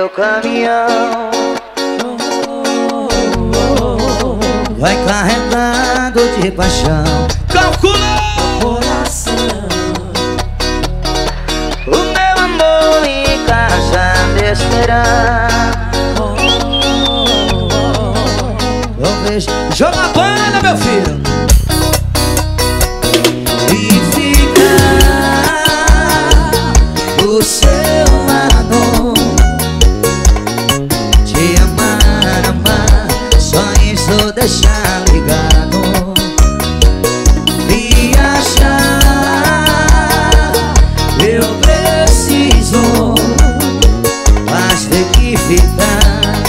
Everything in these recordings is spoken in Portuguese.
caminhão. Vai carregado de paixão. Calcula coração. O meu amor em casa me esperar. Joga a banda, meu filho. E ficar do seu lado. Te amar, amar, só isso deixar ligado. Viajar, eu preciso, mas tem que ficar.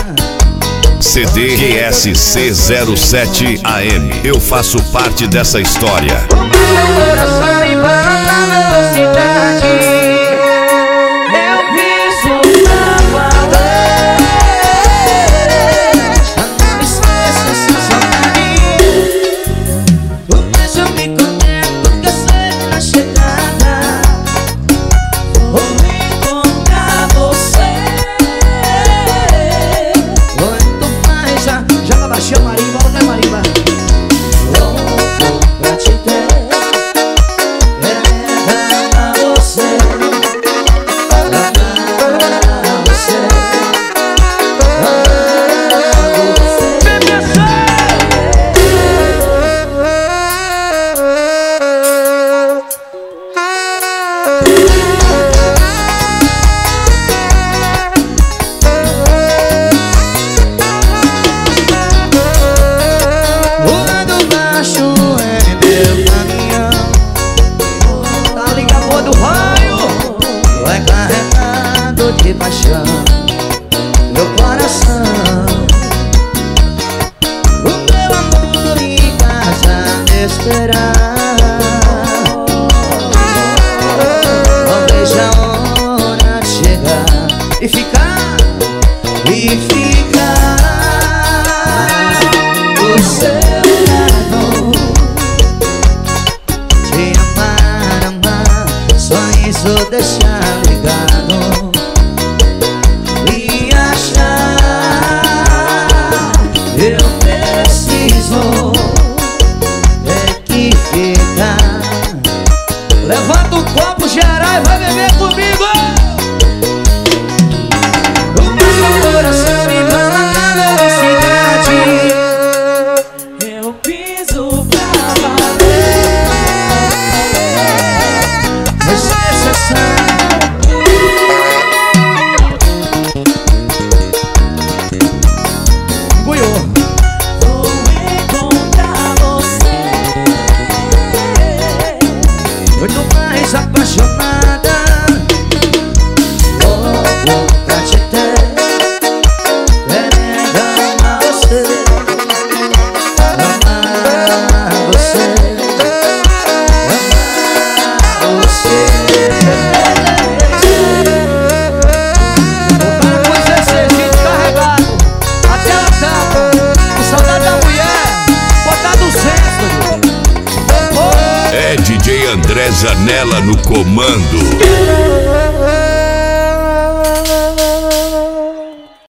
CDRSC07 AM. Eu faço parte dessa história. O meu coração embala na velocidade. Eu piso pra valer. Já não esqueço essa saudade. Mas eu me conecto porque eu sei que na chegada vou encontrar você. Muito mais já. Joga baixinho, marimba, olha marimba. Louco pra te ter. Querendo amar você. Amar você. Voando baixo em meu caminhão. Tá ligado, boa do raio. Vai carregado de paixão. Meu coração. O meu amor em casa me esperar. Não vejo a hora de chegar e ficar, e ficar do seu lado. Te amar, amar, só isso deixar ligado. Viajar, eu preciso, é que ficar. Levanta o copo geral e vai beber comigo. O meu coração me embala na velocidade. Eu piso pra valer. Mas exceção. Goiô. Vou encontrar você. Muito mais apaixonada. Louco pra te ter. Querendo amar você. Amar você. Amar você. O cara com 16 carregado. Até a tampa. Com saudade da mulher. Botar no centro. É DJ André Janela no comando.